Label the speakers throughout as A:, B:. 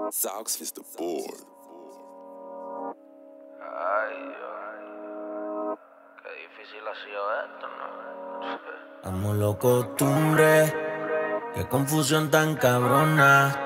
A: Saux is the board.
B: Ay, Dios. Qué difícil ha sido esto, ¿no?
C: Amo lo costumbre, qué confusión tan cabrona.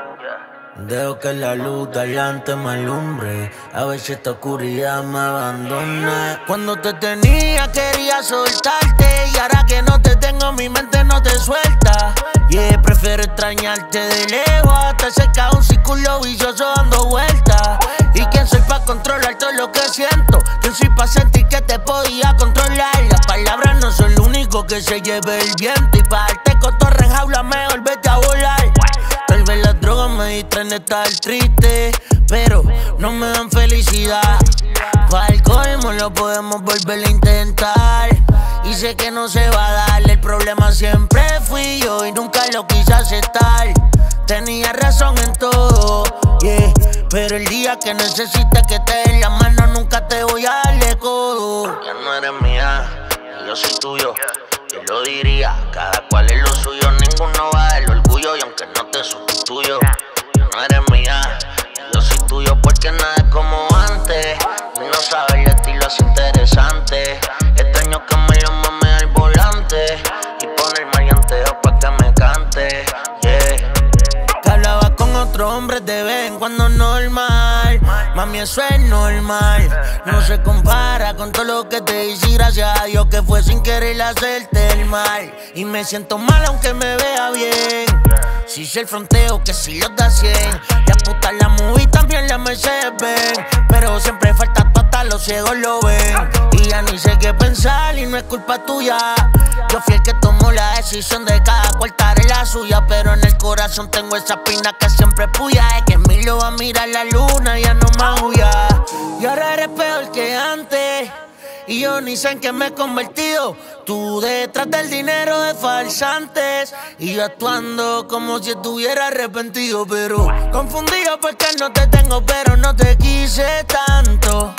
C: Dejo que la luz de adelante me alumbre. A veces esta oscuridad me abandona. Cuando te tenía quería soltarte, y ahora que no te tengo mi mente no te suelta. Yeah, prefiero extrañarte de lejos hasta cerca de un círculo vicioso dando vueltas. ¿Y quién soy pa' controlar todo lo que siento? ¿Quién soy pa' sentir que te podía controlar? Las palabras no son lo único que se lleve el viento, y pa' darte cotorra en jaula mejor vete a volar. Tal vez las drogas me distraen de estar triste, pero no me dan felicidad. Pa' el colmo lo podemos volver a intentar, y sé que no se va a dar. El problema siempre fui yo y nunca lo quise aceptar. Tenía razón en todo, yeah, pero el día que necesites que te dé la mano nunca te voy a darle codo.
B: Ya no eres mía, y yo soy tuyo. Yo lo diría, cada cual es lo suyo. Ninguno va del orgullo, y aunque no te sustituyo. Ya no eres mía, y yo soy tuyo, porque nada es como antes. Y no sabes el estilo es interesante. Extraño que me lo mame al volante y poner maleanteo pa' que me cante, yeah.
C: Que hablaba con otro hombre de vez en cuando normal. Mami, eso es normal. No se compara con todo lo que te hice, gracias a Dios que fue sin querer hacerte el mal. Y me siento mal aunque me vea bien. Si sé el fronteo que si los da 100. Ya puta la movie también la Mercedes ven, pero siempre falta tú, hasta los ciegos lo ven. Y ya ni sé qué pensar y no es culpa tuya. Yo fui el que tomó la decisión de cada cual estar en la suya, pero en el corazón tengo esa espina que siempre puya. Es que mi lo va a mirar la luna y ya no me aúlla. Y ahora eres peor que antes, y yo ni sé en qué me he convertido. Tú detrás del dinero de falsantes, y yo actuando como si estuviera arrepentido, pero confundido porque no te tengo, pero no te quise tanto.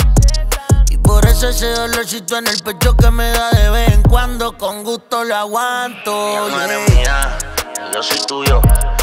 C: Y por eso ese dolorcito en el pecho que me da de vez en cuando, con gusto lo aguanto.
B: Ya no eres mía, y yo soy tuyo.